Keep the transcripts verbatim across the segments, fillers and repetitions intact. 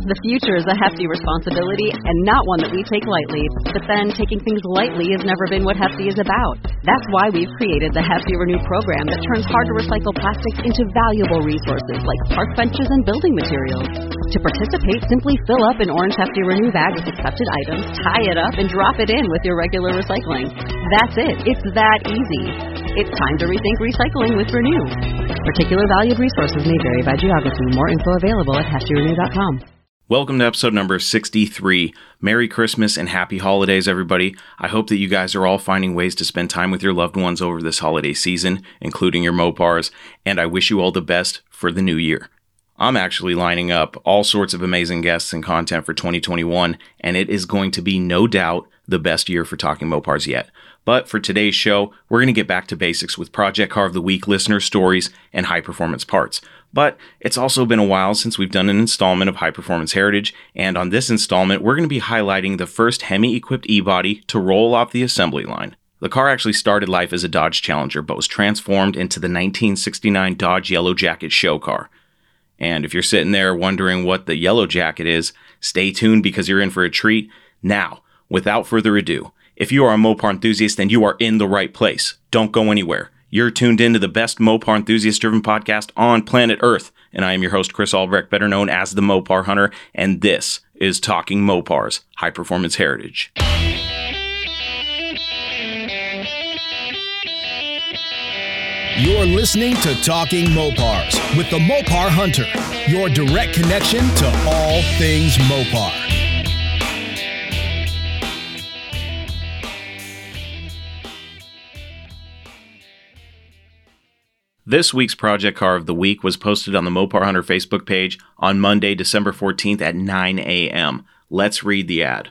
The future is a hefty responsibility and not one that we take lightly. But then, taking things lightly has never been what Hefty is about. That's why we've created the Hefty Renew program that turns hard-to-recycle plastics into valuable resources like park benches and building materials. To participate, simply fill up an orange Hefty Renew bag with accepted items, tie it up, and drop it in with your regular recycling. That's it. It's that easy. It's time to rethink recycling with Renew. Particular valued resources may vary by geography. More info available at hefty renew dot com. Welcome to episode number sixty-three. Merry Christmas and happy holidays, everybody. I hope that you guys are all finding ways to spend time with your loved ones over this holiday season, including your Mopars, and I wish you all the best for the new year. I'm actually lining up all sorts of amazing guests and content for twenty twenty-one, and it is going to be no doubt the best year for Talking Mopars yet. But for today's show, we're going to get back to basics with Project Car of the Week listener stories and high-performance parts. But it's also been a while since we've done an installment of High Performance Heritage, and on this installment, we're going to be highlighting the first Hemi-equipped E-body to roll off the assembly line. The car actually started life as a Dodge Challenger, but was transformed into the nineteen sixty-nine Dodge Yellow Jacket show car. And if you're sitting there wondering what the Yellow Jacket is, stay tuned because you're in for a treat. Now, without further ado, if you are a Mopar enthusiast, then you are in the right place. Don't go anywhere. You're tuned into the best Mopar enthusiast-driven podcast on planet Earth, and I am your host, Chris Albrecht, better known as the Mopar Hunter, and this is Talking Mopars, High Performance Heritage. You're listening to Talking Mopars with the Mopar Hunter, your direct connection to all things Mopar. This week's Project Car of the Week was posted on the Mopar Hunter Facebook page on Monday, December fourteenth at nine a.m. Let's read the ad.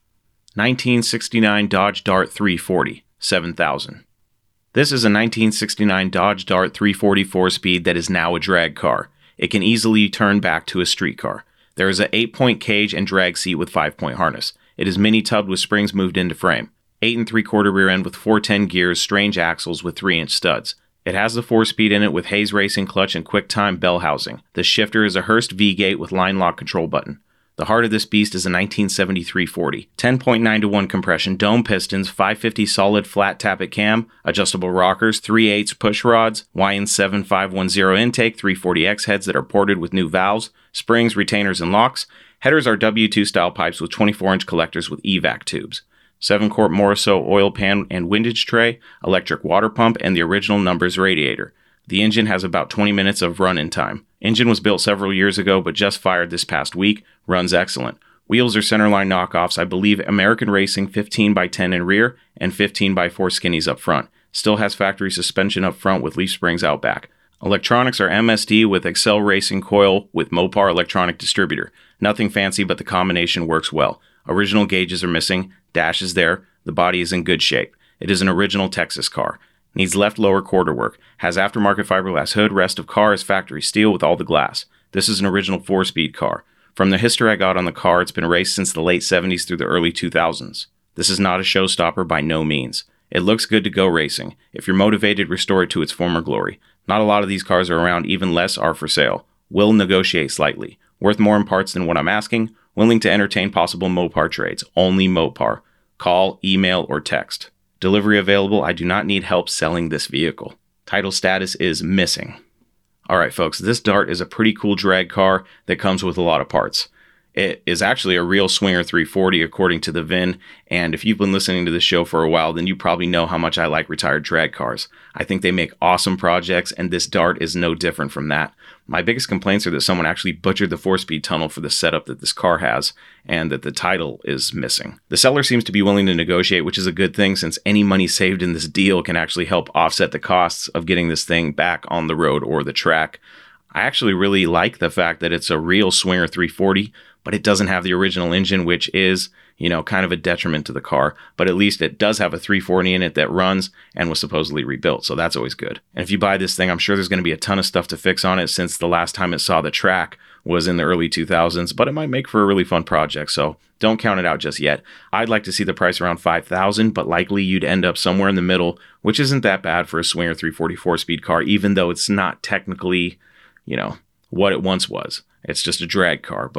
nineteen sixty-nine Dodge Dart three forty, seven thousand. This is a nineteen sixty-nine Dodge Dart three forty four-speed that is now a drag car. It can easily turn back to a street car. There is an eight-point cage and drag seat with five-point harness. It is mini-tubbed with springs moved into frame. eight and three quarter rear end with four ten gears, strange axles with three inch studs. It has the four-speed in it with Hayes Racing clutch and QuickTime bell housing. The shifter is a Hurst V-gate with line lock control button. The heart of this beast is a nineteen seventy-three forty. ten point nine to one compression, dome pistons, five fifty solid flat tappet cam, adjustable rockers, three eighths push rods, Y N seven five one zero intake, three forty X heads that are ported with new valves, springs, retainers, and locks. Headers are W two style pipes with twenty-four inch collectors with E VAC tubes. seven quart Moriso oil pan and windage tray, electric water pump, and the original Numbers radiator. The engine has about twenty minutes of run-in time. Engine was built several years ago, but just fired this past week. Runs excellent. Wheels are centerline knockoffs, I believe American Racing fifteen by ten in rear and fifteen by four skinnies up front. Still has factory suspension up front with leaf springs out back. Electronics are M S D with Excel Racing coil with Mopar electronic distributor. Nothing fancy, but the combination works well. Original gauges are missing. Dash is there. The body is in good shape. It is an original Texas car. Needs left lower quarter work. Has aftermarket fiberglass hood. Rest of car is factory steel with all the glass. This is an original four-speed car. From the history I got on the car, it's been raced since the late seventies through the early two thousands. This is not a showstopper by no means. It looks good to go racing. If you're motivated, restore it to its former glory. Not a lot of these cars are around, even less are for sale. Will negotiate slightly. Worth more in parts than what I'm asking. Willing to entertain possible Mopar trades. Only Mopar. Call, email, or text. Delivery available. I do not need help selling this vehicle. Title status is missing. Alright folks, this Dart is a pretty cool drag car that comes with a lot of parts. It is actually a real Swinger three forty according to the V I N, and if you've been listening to this show for a while, then you probably know how much I like retired drag cars. I think they make awesome projects, and this Dart is no different from that. My biggest complaints are that someone actually butchered the four-speed tunnel for the setup that this car has, and that the title is missing. The seller seems to be willing to negotiate, which is a good thing since any money saved in this deal can actually help offset the costs of getting this thing back on the road or the track. I actually really like the fact that it's a real Swinger three forty, but it doesn't have the original engine, which is, you know, kind of a detriment to the car. But at least it does have a three forty in it that runs and was supposedly rebuilt, so that's always good. And if you buy this thing, I'm sure there's going to be a ton of stuff to fix on it since the last time it saw the track was in the early two thousands, but it might make for a really fun project, so don't count it out just yet. I'd like to see the price around five thousand dollars, but likely you'd end up somewhere in the middle, which isn't that bad for a Swinger three forty-four speed car, even though it's not technically, you know, what it once was. It's just a drag car, but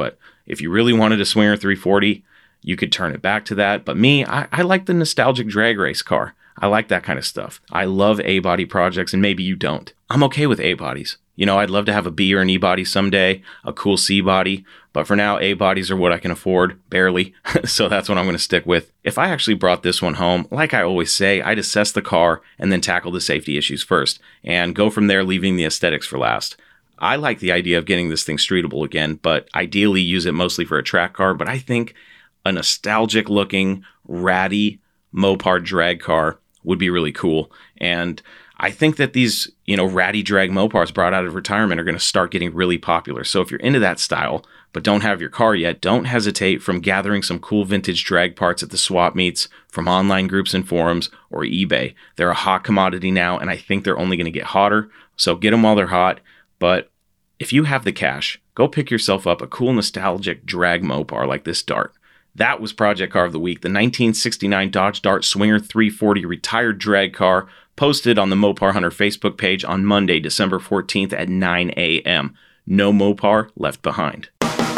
If you really wanted a Swinger three forty, you could turn it back to that. But me, I, I like the nostalgic drag race car. I like that kind of stuff. I love A-body projects, and maybe you don't. I'm okay with A-bodies. You know, I'd love to have a B or an E-body someday, a cool C-body, but for now, A-bodies are what I can afford, barely, so that's what I'm going to stick with. If I actually brought this one home, like I always say, I'd assess the car and then tackle the safety issues first, and go from there, leaving the aesthetics for last. I like the idea of getting this thing streetable again, but ideally use it mostly for a track car, but I think a nostalgic-looking, ratty Mopar drag car would be really cool, and I think that these, you know, ratty drag Mopars brought out of retirement are going to start getting really popular. So if you're into that style, but don't have your car yet, don't hesitate from gathering some cool vintage drag parts at the swap meets, from online groups and forums, or eBay. They're a hot commodity now, and I think they're only going to get hotter. So get them while they're hot. But if you have the cash, go pick yourself up a cool nostalgic drag Mopar like this Dart. That was Project Car of the Week, the nineteen sixty-nine Dodge Dart Swinger three forty retired drag car, posted on the Mopar Hunter Facebook page on Monday, December fourteenth at nine a.m. No Mopar left behind.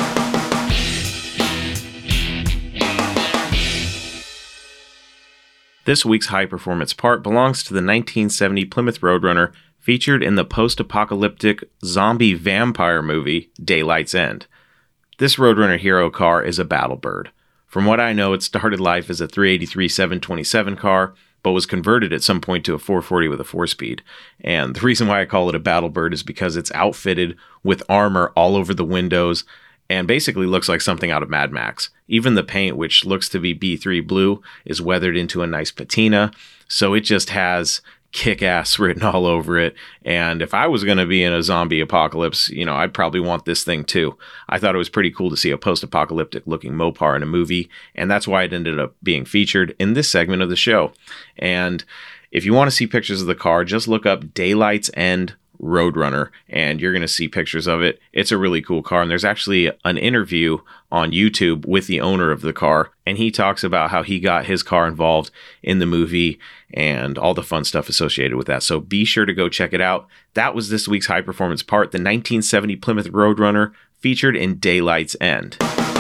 This week's high-performance part belongs to the nineteen seventy Plymouth Roadrunner, featured in the post-apocalyptic zombie vampire movie Daylight's End. This Roadrunner hero car is a Battlebird. From what I know, it started life as a three eighty-three seven twenty-seven car, but was converted at some point to a four forty with a four-speed. And the reason why I call it a Battlebird is because it's outfitted with armor all over the windows and basically looks like something out of Mad Max. Even the paint, which looks to be B three blue, is weathered into a nice patina, so it just has kick-ass written all over it. And if I was going to be in a zombie apocalypse, you know, I'd probably want this thing too. I thought it was pretty cool to see a post-apocalyptic looking Mopar in a movie, and that's why it ended up being featured in this segment of the show. And if you want to see pictures of the car, just look up Daylight's End Roadrunner, and you're going to see pictures of it. It's a really cool car, and there's actually an interview on YouTube with the owner of the car, and he talks about how he got his car involved in the movie and all the fun stuff associated with that. So be sure to go check it out. That was this week's high performance part, the nineteen seventy Plymouth Roadrunner, featured in Daylight's End.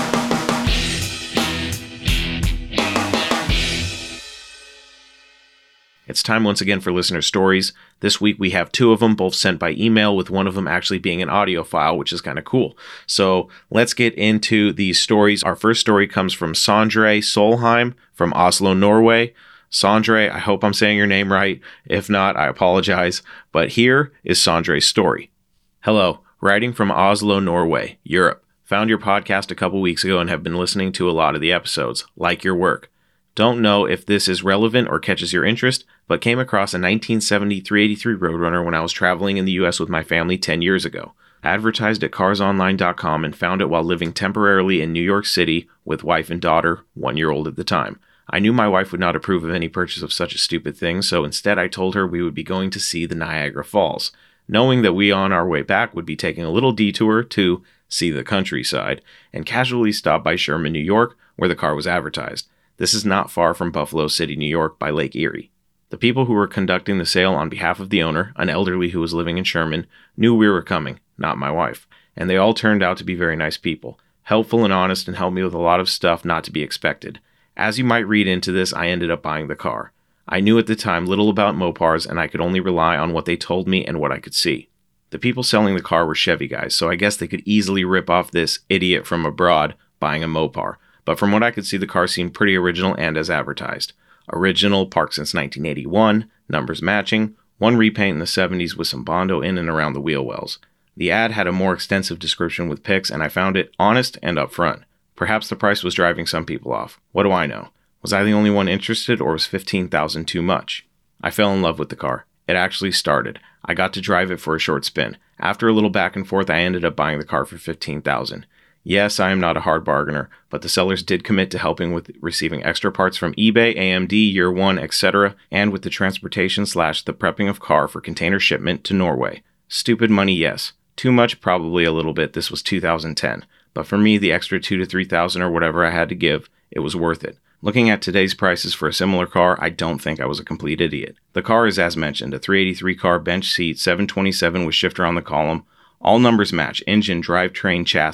It's time once again for listener stories. This week we have two of them, both sent by email, with one of them actually being an audio file, which is kind of cool. So let's get into these stories. Our first story comes from Sondre Solheim from Oslo, Norway. Sondre, I hope I'm saying your name right. If not, I apologize. But here is Sondre's story. Hello, writing from Oslo, Norway, Europe. Found your podcast a couple weeks ago and have been listening to a lot of the episodes. Like your work. Don't know if this is relevant or catches your interest, but came across a nineteen seventy three eighty-three Roadrunner when I was traveling in the U S with my family ten years ago. Advertised at cars online dot com and found it while living temporarily in New York City with wife and daughter, one year old at the time. I knew my wife would not approve of any purchase of such a stupid thing, so instead I told her we would be going to see the Niagara Falls, knowing that we on our way back would be taking a little detour to see the countryside, and casually stop by Sherman, New York, where the car was advertised. This is not far from Buffalo City, New York, by Lake Erie. The people who were conducting the sale on behalf of the owner, an elderly who was living in Sherman, knew we were coming, not my wife, and they all turned out to be very nice people, helpful and honest, and helped me with a lot of stuff not to be expected. As you might read into this, I ended up buying the car. I knew at the time little about Mopars, and I could only rely on what they told me and what I could see. The people selling the car were Chevy guys, so I guess they could easily rip off this idiot from abroad buying a Mopar. But from what I could see, the car seemed pretty original and as advertised. Original, parked since nineteen eighty-one, numbers matching, one repaint in the seventies with some Bondo in and around the wheel wells. The ad had a more extensive description with pics, and I found it honest and upfront. Perhaps the price was driving some people off. What do I know? Was I the only one interested, or was fifteen thousand dollars too much? I fell in love with the car. It actually started. I got to drive it for a short spin. After a little back and forth, I ended up buying the car for fifteen thousand dollars. Yes, I am not a hard bargainer, but the sellers did commit to helping with receiving extra parts from eBay, A M D, Year One, et cetera, and with the transportation slash the prepping of car for container shipment to Norway. Stupid money, yes. Too much, probably a little bit. This was two thousand ten. But for me, the extra two to three thousand or whatever I had to give, it was worth it. Looking at today's prices for a similar car, I don't think I was a complete idiot. The car is, as mentioned, a three eighty-three car, bench seat, seven twenty-seven with shifter on the column. All numbers match: engine, drivetrain, chassis.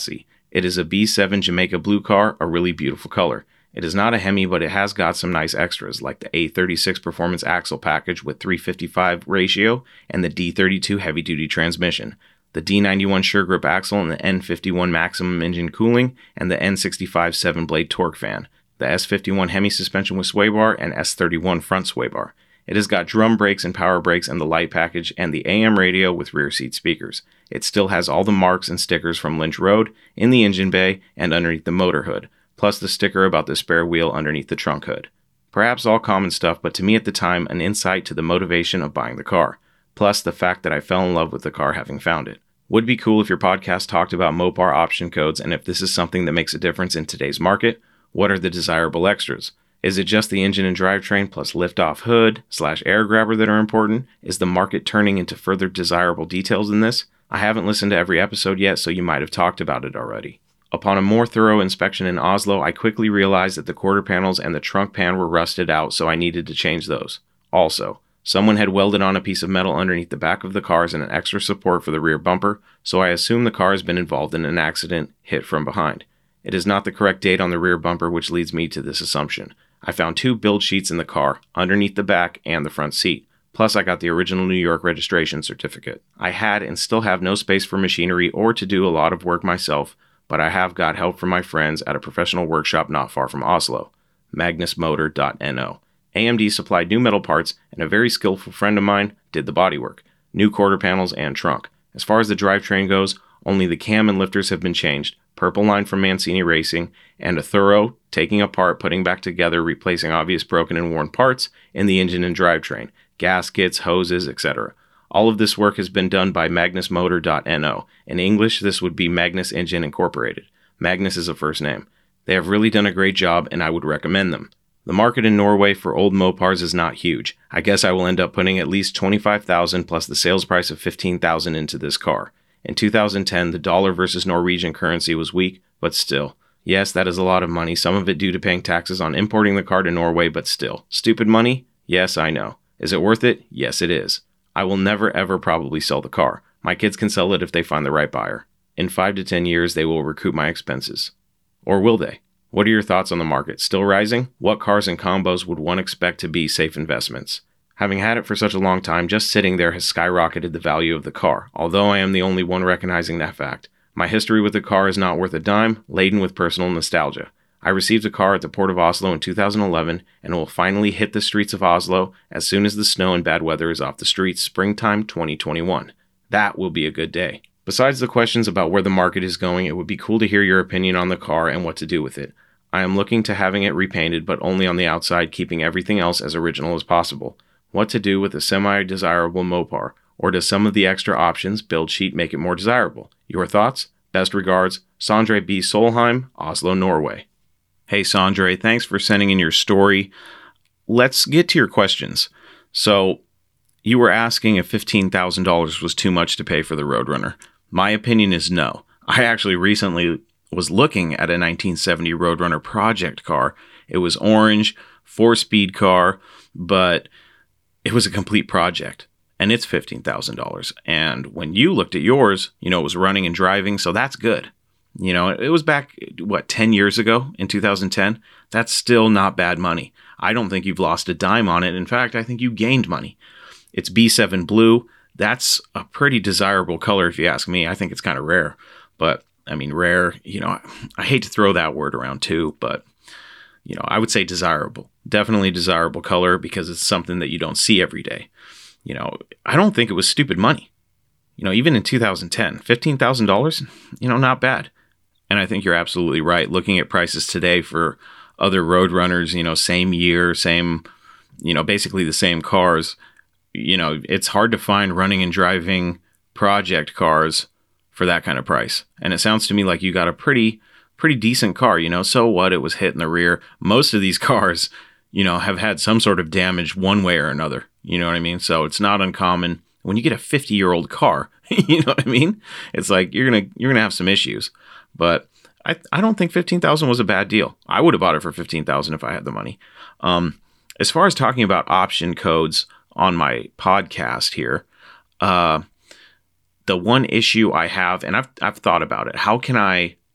It is a B seven Jamaica Blue car, a really beautiful color. It is not a Hemi, but it has got some nice extras, like the A thirty-six Performance Axle package with three fifty-five ratio and the D thirty-two heavy-duty transmission, the D ninety-one Sure Grip axle and the N fifty-one maximum engine cooling, and the N sixty-five seven-blade torque fan, the S fifty-one Hemi suspension with sway bar and S thirty-one front sway bar. It has got drum brakes and power brakes and the light package and the A M radio with rear seat speakers. It still has all the marks and stickers from Lynch Road in the engine bay and underneath the motor hood, plus the sticker about the spare wheel underneath the trunk hood. Perhaps all common stuff, but to me at the time, an insight to the motivation of buying the car, plus the fact that I fell in love with the car having found it. Would be cool if your podcast talked about Mopar option codes, and if this is something that makes a difference in today's market, what are the desirable extras? Is it just the engine and drivetrain plus lift-off hood slash air grabber that are important? Is the market turning into further desirable details in this? I haven't listened to every episode yet, so you might have talked about it already. Upon a more thorough inspection in Oslo, I quickly realized that the quarter panels and the trunk pan were rusted out, so I needed to change those. Also, someone had welded on a piece of metal underneath the back of the cars and an extra support for the rear bumper, so I assume the car has been involved in an accident, hit from behind. It is not the correct date on the rear bumper, which leads me to this assumption. I found two build sheets in the car, underneath the back and the front seat. Plus, I got the original New York registration certificate. I had and still have no space for machinery or to do a lot of work myself, but I have got help from my friends at a professional workshop not far from Oslo, magnus motor dot no. A M D supplied new metal parts, and a very skillful friend of mine did the bodywork, new quarter panels and trunk. As far as the drivetrain goes, only the cam and lifters have been changed, purple line from Mancini Racing, and a thorough taking apart, putting back together, replacing obvious broken and worn parts in the engine and drivetrain, gaskets, hoses, et cetera. All of this work has been done by magnus motor dot no. In English, this would be Magnus Engine Incorporated. Magnus is a first name. They have really done a great job, and I would recommend them. The market in Norway for old Mopars is not huge. I guess I will end up putting at least twenty-five thousand dollars plus the sales price of fifteen thousand dollars into this car. In two thousand ten, the dollar versus Norwegian currency was weak, but still. Yes, that is a lot of money, some of it due to paying taxes on importing the car to Norway, but still. Stupid money? Yes, I know. Is it worth it? Yes, it is. I will never ever probably sell the car. My kids can sell it if they find the right buyer. In five to ten years, they will recoup my expenses. Or will they? What are your thoughts on the market? Still rising? What cars and combos would one expect to be safe investments? Having had it for such a long time, just sitting there has skyrocketed the value of the car, although I am the only one recognizing that fact. My history with the car is not worth a dime, laden with personal nostalgia. I received a car at the Port of Oslo in two thousand eleven and will finally hit the streets of Oslo as soon as the snow and bad weather is off the streets springtime twenty twenty-one. That will be a good day. Besides the questions about where the market is going, it would be cool to hear your opinion on the car and what to do with it. I am looking to having it repainted, but only on the outside, keeping everything else as original as possible. What to do with a semi-desirable Mopar, or does some of the extra options build sheet make it more desirable? Your thoughts? Best regards, Sondre B. Solheim, Oslo, Norway. Hey Sondre, thanks for sending in your story. Let's get to your questions. So, you were asking if fifteen thousand dollars was too much to pay for the Roadrunner. My opinion is no. I actually recently was looking at a nineteen seventy Roadrunner project car. It was orange, four-speed car, but it was a complete project, and it's fifteen thousand dollars. And when you looked at yours, you know, it was running and driving, so that's good. You know, it was back, what, ten years ago in two thousand ten? That's still not bad money. I don't think you've lost a dime on it. In fact, I think you gained money. It's B seven blue. That's a pretty desirable color if you ask me. I think it's kind of rare. But, I mean, rare, you know, I, I hate to throw that word around too, but, you know, I would say desirable. Definitely desirable color because it's something that you don't see every day. You know, I don't think it was stupid money. You know, even in two thousand ten, fifteen thousand dollars, you know, not bad. And I think you're absolutely right. Looking at prices today for other Roadrunners, you know, same year, same, you know, basically the same cars, you know, it's hard to find running and driving project cars for that kind of price. And it sounds to me like you got a pretty, pretty decent car, you know, so what? It was hit in the rear. Most of these cars, you know, have had some sort of damage one way or another. You know what I mean? So it's not uncommon when you get a fifty year old car, you know what I mean? It's like, you're going to, you're going to have some issues. But I I don't think fifteen thousand was a bad deal. I would have bought it for fifteen thousand if I had the money. Um, as far as talking about option codes on my podcast here, uh, the one issue I have, and I've I've thought about it, how can I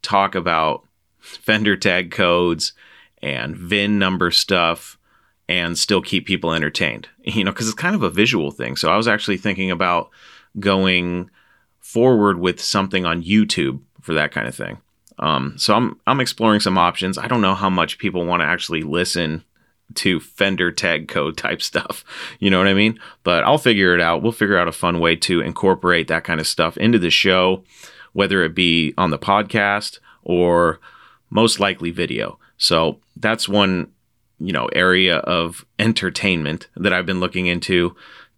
talk about fender tag codes and V I N number stuff and still keep people entertained, you know, because it's kind of a visual thing. So I was actually thinking about going forward with something on YouTube for that kind of thing. Um, so I'm I'm exploring some options. I don't know how much people want to actually listen to fender tag code type stuff. You know what I mean? But I'll figure it out. We'll figure out a fun way to incorporate that kind of stuff into the show, whether it be on the podcast or most likely video. So that's one, you know, area of entertainment that I've been looking into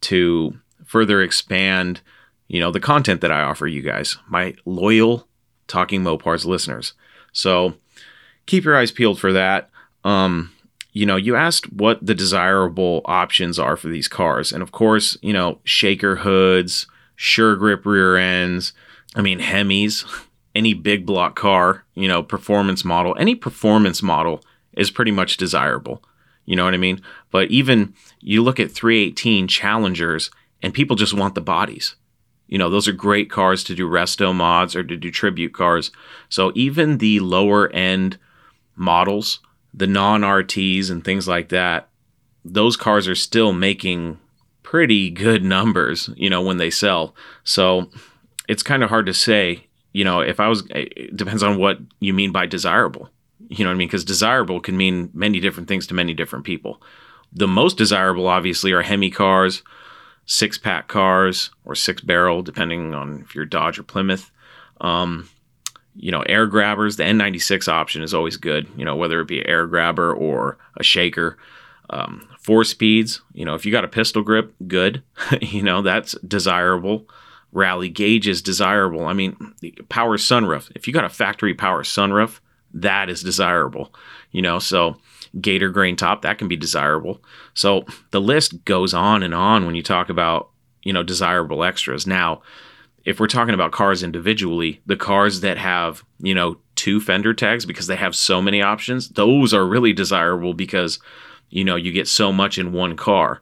to further expand, you know, the content that I offer you guys, my loyal Talking Mopars listeners. So keep your eyes peeled for that. Um, you know, you asked what the desirable options are for these cars. And of course, you know, shaker hoods, sure grip rear ends, I mean, Hemis, any big block car, you know, performance model, any performance model is pretty much desirable. You know what I mean? But even you look at three eighteen Challengers and people just want the bodies. You know, those are great cars to do resto mods or to do tribute cars. So even the lower end models, the non-R Ts and things like that, those cars are still making pretty good numbers, you know, when they sell. So it's kind of hard to say, you know, if I was, it depends on what you mean by desirable. You know what I mean? Because desirable can mean many different things to many different people. The most desirable, obviously, are Hemi cars, six-pack cars, or six-barrel, depending on if you're Dodge or Plymouth. Um, you know, air grabbers, the N ninety-six option is always good, you know, whether it be an air grabber or a shaker. Um, four speeds, you know, if you got a pistol grip, good. You know, that's desirable. Rally gauge is desirable. I mean, power sunroof. If you got a factory power sunroof, that is desirable. You know, so gator grain top, that can be desirable. So the list goes on and on when you talk about, you know, desirable extras. Now, if we're talking about cars individually, the cars that have, you know, two fender tags because they have so many options, those are really desirable because, you know, you get so much in one car.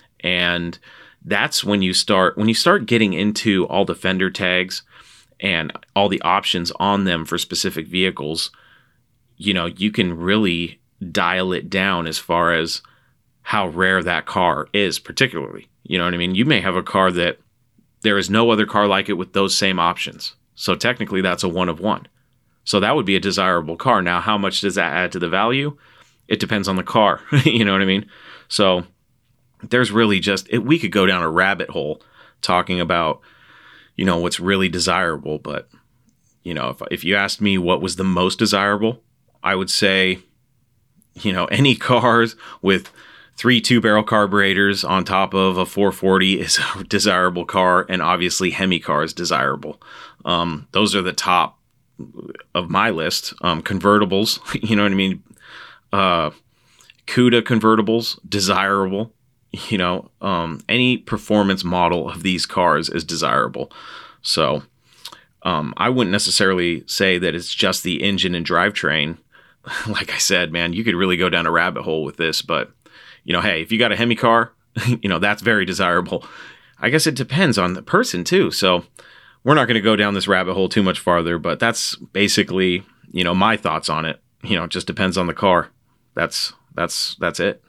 And that's when you start, when you start getting into all the fender tags and all the options on them for specific vehicles, you know, you can really dial it down as far as how rare that car is, particularly. You know what I mean? You may have a car that there is no other car like it with those same options. So technically that's a one of one. So that would be a desirable car. Now, how much does that add to the value? It depends on the car. You know what I mean? So there's really just, it, we could go down a rabbit hole talking about, you know, what's really desirable. But, you know, if, if you asked me what was the most desirable, I would say, you know, any cars with three two-barrel carburetors on top of a four forty is a desirable car, and obviously Hemi car is desirable. Um, those are the top of my list. Um, convertibles, you know what I mean? Uh, CUDA convertibles, desirable. You know, um, any performance model of these cars is desirable. So um, I wouldn't necessarily say that it's just the engine and drivetrain. Like I said, man, you could really go down a rabbit hole with this, but you know, hey, if you got a Hemi car, you know, that's very desirable. I guess it depends on the person too. So we're not going to go down this rabbit hole too much farther, but that's basically, you know, my thoughts on it. You know, it just depends on the car. That's, that's, that's it.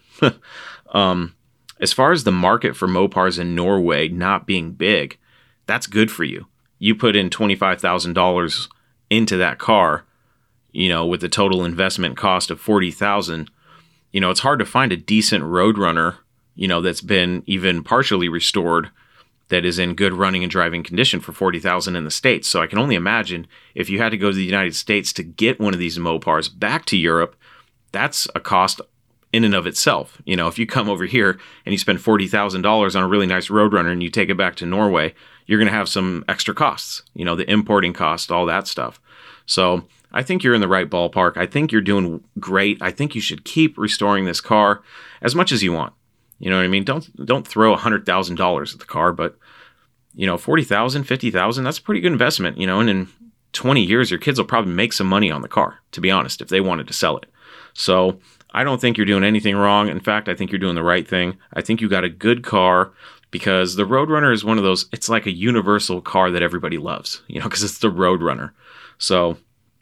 um, as far as the market for Mopars in Norway not being big, that's good for you. You put in twenty-five thousand dollars into that car, you know, with a total investment cost of forty thousand dollars. You know, it's hard to find a decent Roadrunner, you know, that's been even partially restored, that is in good running and driving condition for forty thousand dollars in the States. So I can only imagine if you had to go to the United States to get one of these Mopars back to Europe, that's a cost in and of itself. You know, if you come over here and you spend forty thousand dollars on a really nice Roadrunner and you take it back to Norway, you're going to have some extra costs, you know, the importing cost, all that stuff. So I think you're in the right ballpark. I think you're doing great. I think you should keep restoring this car as much as you want. You know what I mean? Don't don't throw one hundred thousand dollars at the car, but, you know, forty thousand dollars, fifty thousand dollars, that's a pretty good investment, you know, and in twenty years, your kids will probably make some money on the car, to be honest, if they wanted to sell it. So I don't think you're doing anything wrong. In fact, I think you're doing the right thing. I think you got a good car because the Roadrunner is one of those, it's like a universal car that everybody loves, you know, because it's the Roadrunner. So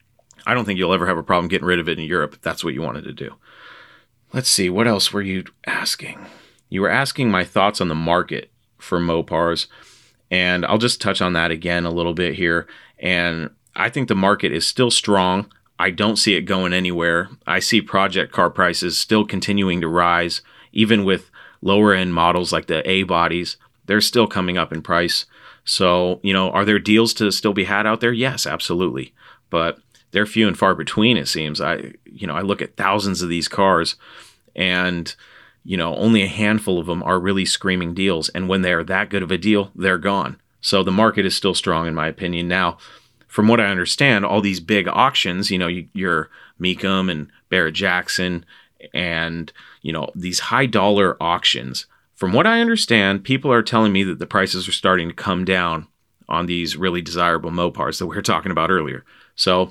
I don't think you'll ever have a problem getting rid of it in Europe if that's what you wanted to do. Let's see, what else were you asking? You were asking my thoughts on the market for Mopars, and I'll just touch on that again a little bit here. And I think the market is still strong. I don't see it going anywhere. I see project car prices still continuing to rise, even with lower end models like the A bodies. They're still coming up in price. So, you know, are there deals to still be had out there? Yes, absolutely. But they're few and far between, it seems. I, you know, I look at thousands of these cars, and, you know, only a handful of them are really screaming deals. And when they're that good of a deal, they're gone. So the market is still strong, in my opinion. Now, from what I understand, all these big auctions, you know, your Mecum and Barrett-Jackson and, you know, these high dollar auctions, from what I understand, people are telling me that the prices are starting to come down on these really desirable Mopars that we were talking about earlier. So,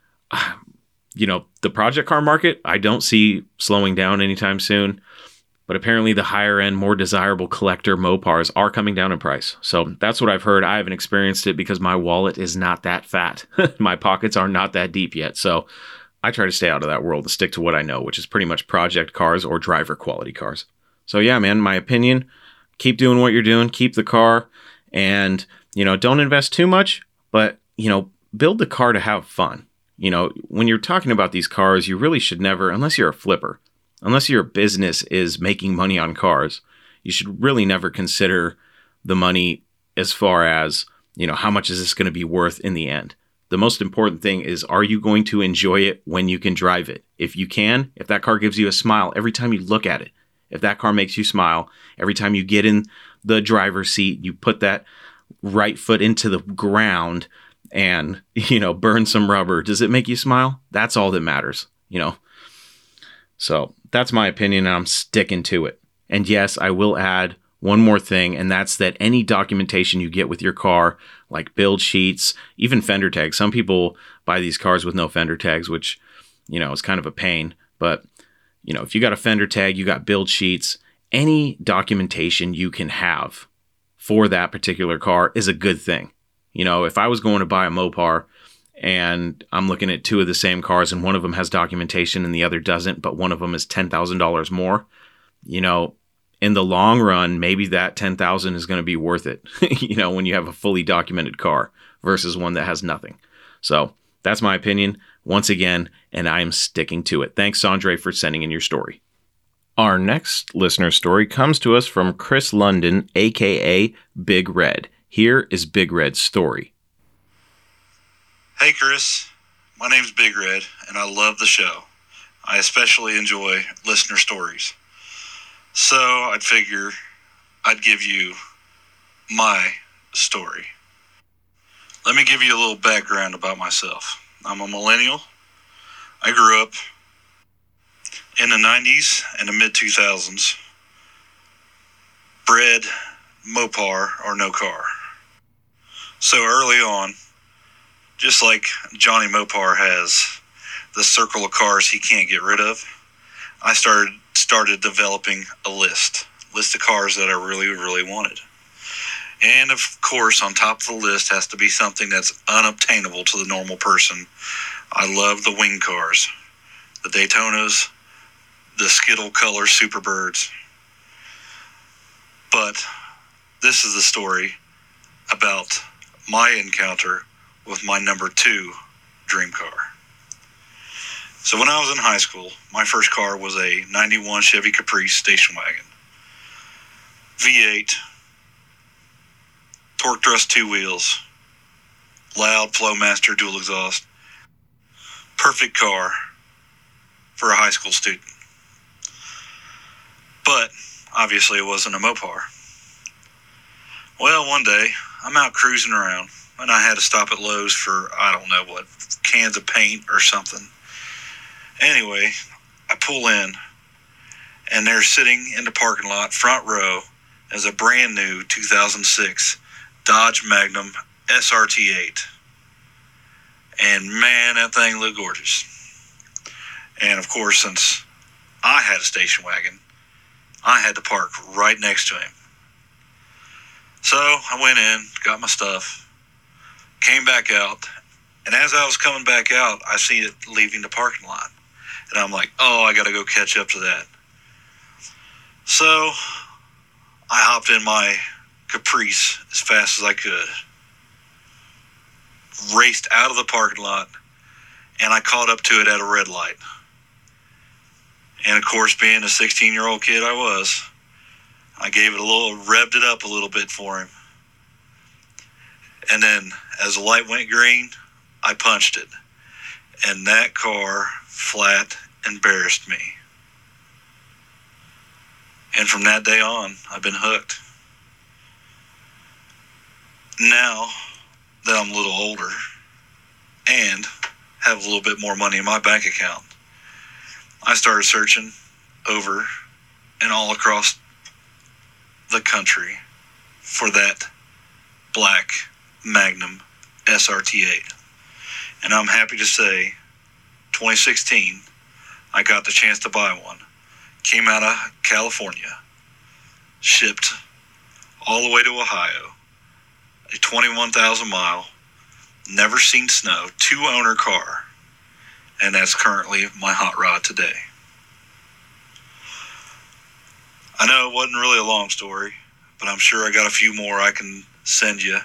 you know, the project car market, I don't see slowing down anytime soon. But apparently the higher end, more desirable collector Mopars are coming down in price. So that's what I've heard. I haven't experienced it because my wallet is not that fat. My pockets are not that deep yet. So I try to stay out of that world and stick to what I know, which is pretty much project cars or driver quality cars. So yeah, man, my opinion, keep doing what you're doing. Keep the car and, you know, don't invest too much, but, you know, build the car to have fun. You know, when you're talking about these cars, you really should never, unless you're a flipper, unless your business is making money on cars, you should really never consider the money as far as, you know, how much is this going to be worth in the end? The most important thing is, are you going to enjoy it when you can drive it? If you can, if that car gives you a smile every time you look at it, if that car makes you smile every time you get in the driver's seat, you put that right foot into the ground and, you know, burn some rubber, does it make you smile? That's all that matters, you know? So that's my opinion, and I'm sticking to it. And yes, I will add one more thing, and that's that any documentation you get with your car, like build sheets, even fender tags. Some people buy these cars with no fender tags, which, you know, is kind of a pain. But, you know, if you got a fender tag, you got build sheets, any documentation you can have for that particular car is a good thing. You know, if I was going to buy a Mopar, and I'm looking at two of the same cars, and one of them has documentation and the other doesn't, but one of them is ten thousand dollars more, you know, in the long run, maybe that ten thousand dollars is going to be worth it, you know, when you have a fully documented car versus one that has nothing. So that's my opinion, once again, and I am sticking to it. Thanks, Sandre, for sending in your story. Our next listener story comes to us from Chris London, a k a. Big Red. Here is Big Red's story. Hey Chris, my name's Big Red, and I love the show. I especially enjoy listener stories. So I'd figure I'd give you my story. Let me give you a little background about myself. I'm a millennial. I grew up in the nineties and the mid two thousands. Bred Mopar or no car. So early on, just like Johnny Mopar has the circle of cars he can't get rid of, I started started developing a list, list of cars that I really, really wanted. And of course, on top of the list has to be something that's unobtainable to the normal person. I love the wing cars, the Daytonas, the Skittle color Superbirds. But this is the story about my encounter with my number two dream car. So when I was in high school, my first car was a ninety-one Chevy Caprice station wagon. V eight, torque thrust two wheels, loud Flowmaster dual exhaust. Perfect car for a high school student. But obviously it wasn't a Mopar. Well, one day I'm out cruising around, and I had to stop at Lowe's for, I don't know what, cans of paint or something. Anyway, I pull in, and they're sitting in the parking lot, front row, as a brand new two thousand six Dodge Magnum S R T eight. And man, that thing looked gorgeous. And of course, since I had a station wagon, I had to park right next to him. So I went in, got my stuff, came back out, And as I was coming back out, I see it leaving the parking lot. And I'm like, oh, I got to go catch up to that. So I hopped in my Caprice as fast as I could, raced out of the parking lot, and I caught up to it at a red light. And of course, being a sixteen-year-old kid I was, I gave it a little, revved it up a little bit for him. And then as the light went green, I punched it. And that car flat embarrassed me. And from that day on, I've been hooked. Now that I'm a little older and have a little bit more money in my bank account, I started searching over and all across the country for that black Magnum S R T eight. And I'm happy to say, twenty sixteen, I got the chance to buy one. Came out of California, shipped all the way to Ohio, a twenty-one thousand mile, never seen snow, two-owner car, and that's currently my hot rod today. I know it wasn't really a long story, but I'm sure I got a few more I can send you.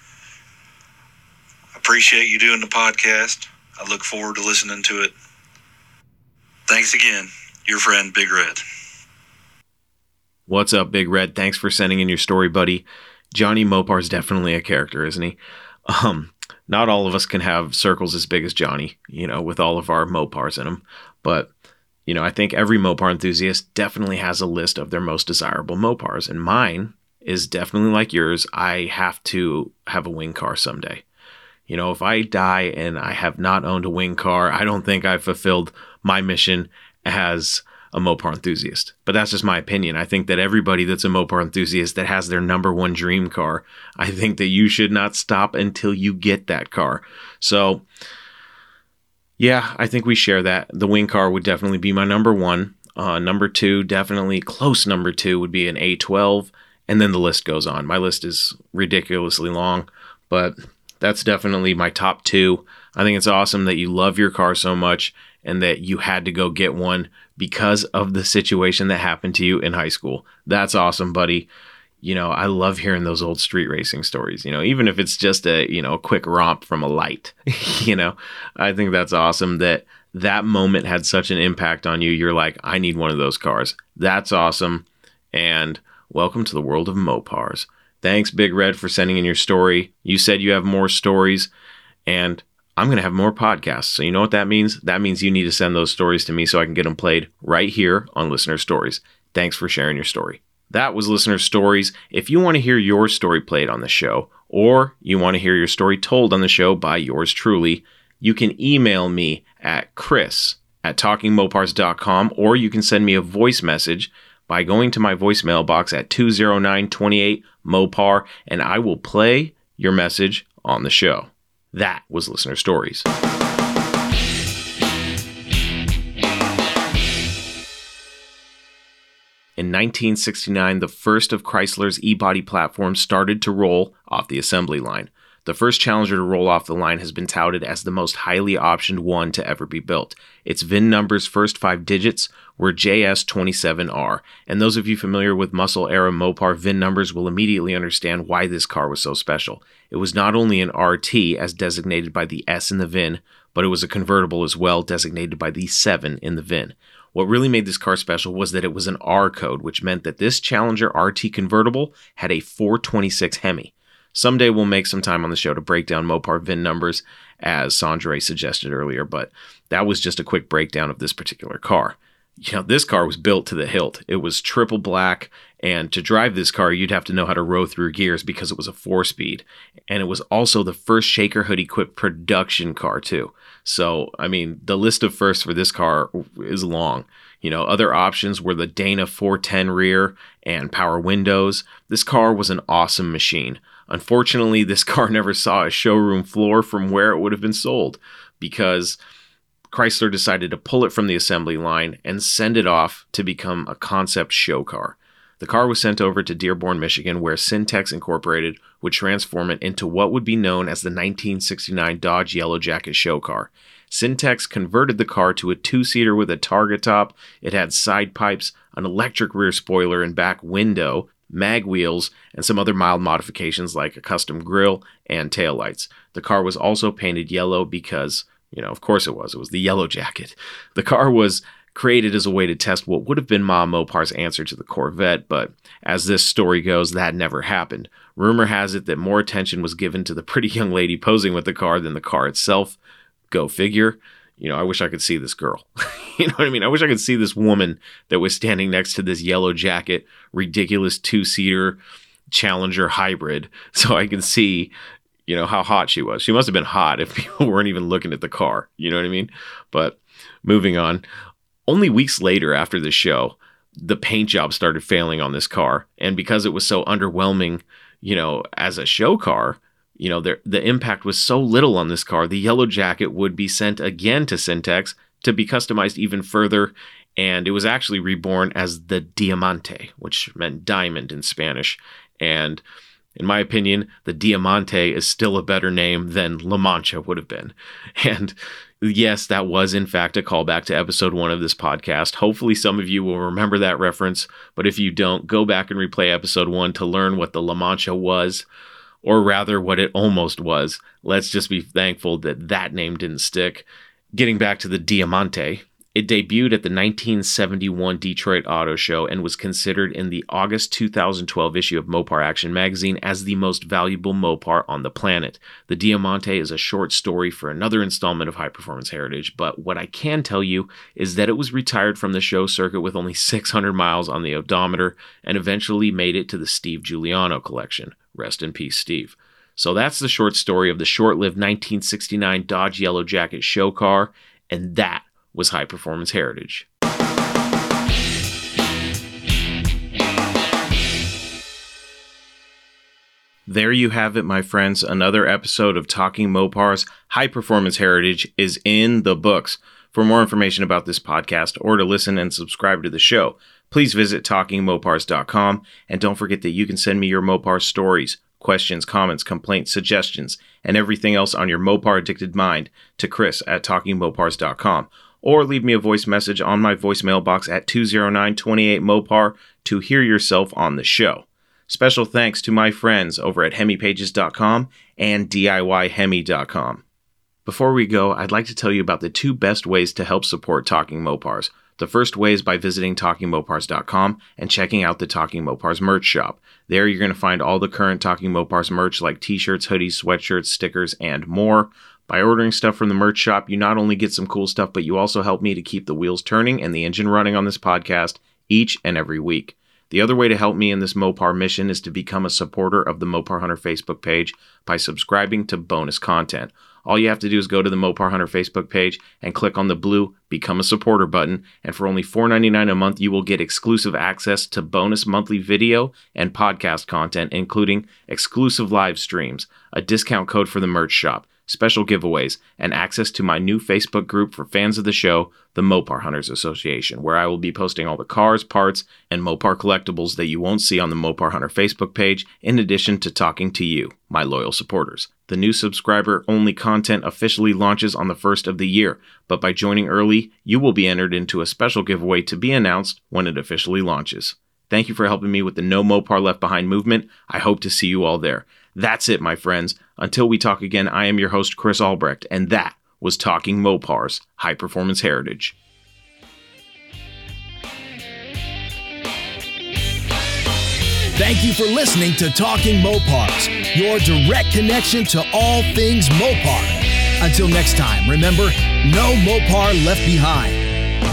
I appreciate you doing the podcast. I look forward to listening to it. Thanks again, your friend Big Red. What's up, Big Red? Thanks for sending in your story, buddy. Johnny Mopar is definitely a character, isn't he? Um, not all of us can have circles as big as Johnny, you know, with all of our Mopars in them. But, you know, I think every Mopar enthusiast definitely has a list of their most desirable Mopars. And mine is definitely like yours. I have to have a wing car someday. You know, if I die and I have not owned a wing car, I don't think I've fulfilled my mission as a Mopar enthusiast. But that's just my opinion. I think that everybody that's a Mopar enthusiast that has their number one dream car, I think that you should not stop until you get that car. So, yeah, I think we share that. The wing car would definitely be my number one. Uh, number two, definitely close number two would be an A twelve. And then the list goes on. My list is ridiculously long, but that's definitely my top two. I think it's awesome that you love your car so much and that you had to go get one because of the situation that happened to you in high school. That's awesome, buddy. You know, I love hearing those old street racing stories, you know, even if it's just a, you know, a quick romp from a light, you know, I think that's awesome that that moment had such an impact on you. You're like, I need one of those cars. That's awesome. And welcome to the world of Mopars. Thanks, Big Red, for sending in your story. You said you have more stories, and I'm going to have more podcasts. So you know what that means? That means you need to send those stories to me so I can get them played right here on Listener Stories. Thanks for sharing your story. That was Listener Stories. If you want to hear your story played on the show, or you want to hear your story told on the show by yours truly, you can email me at chris at talking mopars dot com, or you can send me a voice message by going to my voicemail box at two oh nine, two eight, Mopar, and I will play your message on the show. That was Listener Stories. In nineteen sixty-nine, the first of Chrysler's E-body platforms started to roll off the assembly line. The first Challenger to roll off the line has been touted as the most highly optioned one to ever be built. Its V I N number's first five digits were J S twenty-seven R, and those of you familiar with muscle-era Mopar V I N numbers will immediately understand why this car was so special. It was not only an R T, as designated by the S in the V I N, but it was a convertible as well, designated by the seven in the V I N. What really made this car special was that it was an R code, which meant that this Challenger R T convertible had a four twenty-six Hemi. Someday we'll make some time on the show to break down Mopar V I N numbers, as Sandre suggested earlier, but that was just a quick breakdown of this particular car. You know, this car was built to the hilt. It was triple black, and to drive this car, you'd have to know how to row through gears because it was a four-speed. And it was also the first Shaker Hood-equipped production car, too. So, I mean, the list of firsts for this car is long. You know, other options were the Dana four ten rear and power windows. This car was an awesome machine. Unfortunately, this car never saw a showroom floor from where it would have been sold because Chrysler decided to pull it from the assembly line and send it off to become a concept show car. The car was sent over to Dearborn, Michigan, where Syntex Incorporated would transform it into what would be known as the nineteen sixty-nine Dodge Yellow Jacket show car. Syntex converted the car to a two-seater with a target top. It had side pipes, an electric rear spoiler and back window, mag wheels, and some other mild modifications like a custom grille and taillights. The car was also painted yellow because, you know, of course it was. It was the Yellow Jacket. The car was created as a way to test what would have been Ma Mopar's answer to the Corvette, but as this story goes, that never happened. Rumor has it that more attention was given to the pretty young lady posing with the car than the car itself. Go figure. You know, I wish I could see this girl. You know what I mean? I wish I could see this woman that was standing next to this Yellow Jacket, ridiculous two-seater Challenger hybrid, so I can see, you know, how hot she was. She must have been hot if people weren't even looking at the car. You know what I mean? But moving on. Only weeks later after the show, the paint job started failing on this car. And because it was so underwhelming, you know, as a show car, you know, there, the impact was so little on this car, the Yellow Jacket would be sent again to Syntex to be customized even further. And it was actually reborn as the Diamante, which meant diamond in Spanish. And in my opinion, the Diamante is still a better name than La Mancha would have been. And yes, that was in fact a callback to episode one of this podcast. Hopefully some of you will remember that reference, but if you don't, go back and replay episode one to learn what the La Mancha was, or rather what it almost was. Let's just be thankful that that name didn't stick. Getting back to the Diamante, it debuted at the nineteen seventy-one Detroit Auto Show and was considered in the August two thousand twelve issue of Mopar Action magazine as the most valuable Mopar on the planet. The Diamante is a short story for another installment of High Performance Heritage, but what I can tell you is that it was retired from the show circuit with only six hundred miles on the odometer and eventually made it to the Steve Giuliano collection. Rest in peace, Steve. So that's the short story of the short-lived nineteen sixty-nine Dodge Yellow Jacket show car, and that was High Performance Heritage. There you have it, my friends. Another episode of Talking Mopars High Performance Heritage is in the books. For more information about this podcast or to listen and subscribe to the show, please visit talking mopars dot com. And don't forget that you can send me your Mopar stories, questions, comments, complaints, suggestions, and everything else on your Mopar addicted mind to Chris at talking mopars dot com. Or leave me a voice message on my voicemail box at two oh nine, two eight Mopar to hear yourself on the show. Special thanks to my friends over at hemi pages dot com and D I Y hemi dot com. Before we go, I'd like to tell you about the two best ways to help support Talking Mopars. The first way is by visiting talking mopars dot com and checking out the Talking Mopars merch shop. There you're going to find all the current Talking Mopars merch like t-shirts, hoodies, sweatshirts, stickers, and more. By ordering stuff from the merch shop, you not only get some cool stuff, but you also help me to keep the wheels turning and the engine running on this podcast each and every week. The other way to help me in this Mopar mission is to become a supporter of the Mopar Hunter Facebook page by subscribing to bonus content. All you have to do is go to the Mopar Hunter Facebook page and click on the blue Become a Supporter button, and for only four dollars and ninety-nine cents a month, you will get exclusive access to bonus monthly video and podcast content, including exclusive live streams, a discount code for the merch shop, special giveaways, and access to my new Facebook group for fans of the show, the Mopar Hunters Association, where I will be posting all the cars, parts, and Mopar collectibles that you won't see on the Mopar Hunter Facebook page, in addition to talking to you, my loyal supporters. The new subscriber-only content officially launches on the first of the year, but by joining early, you will be entered into a special giveaway to be announced when it officially launches. Thank you for helping me with the No Mopar Left Behind movement. I hope to see you all there. That's it, my friends. Until we talk again, I am your host, Chris Albrecht, and that was Talking Mopars High Performance Heritage. Thank you for listening to Talking Mopars, your direct connection to all things Mopar. Until next time, remember, no Mopar left behind.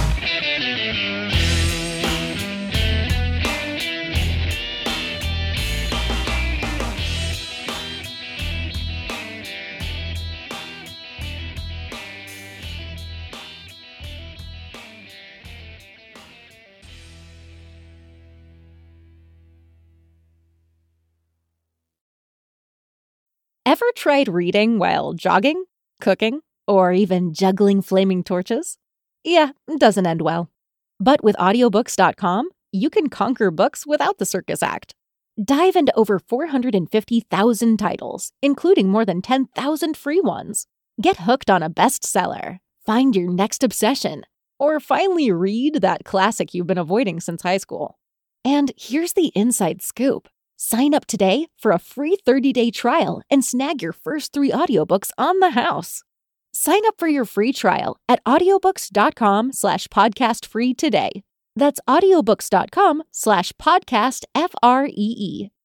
Ever tried reading while jogging, cooking, or even juggling flaming torches? Yeah, it doesn't end well. But with audiobooks dot com, you can conquer books without the circus act. Dive into over four hundred fifty thousand titles, including more than ten thousand free ones. Get hooked on a bestseller, find your next obsession, or finally read that classic you've been avoiding since high school. And here's the inside scoop. Sign up today for a free thirty-day trial and snag your first three audiobooks on the house. Sign up for your free trial at audiobooks.com slash podcast free today. That's audiobooks.com slash podcast F R E E.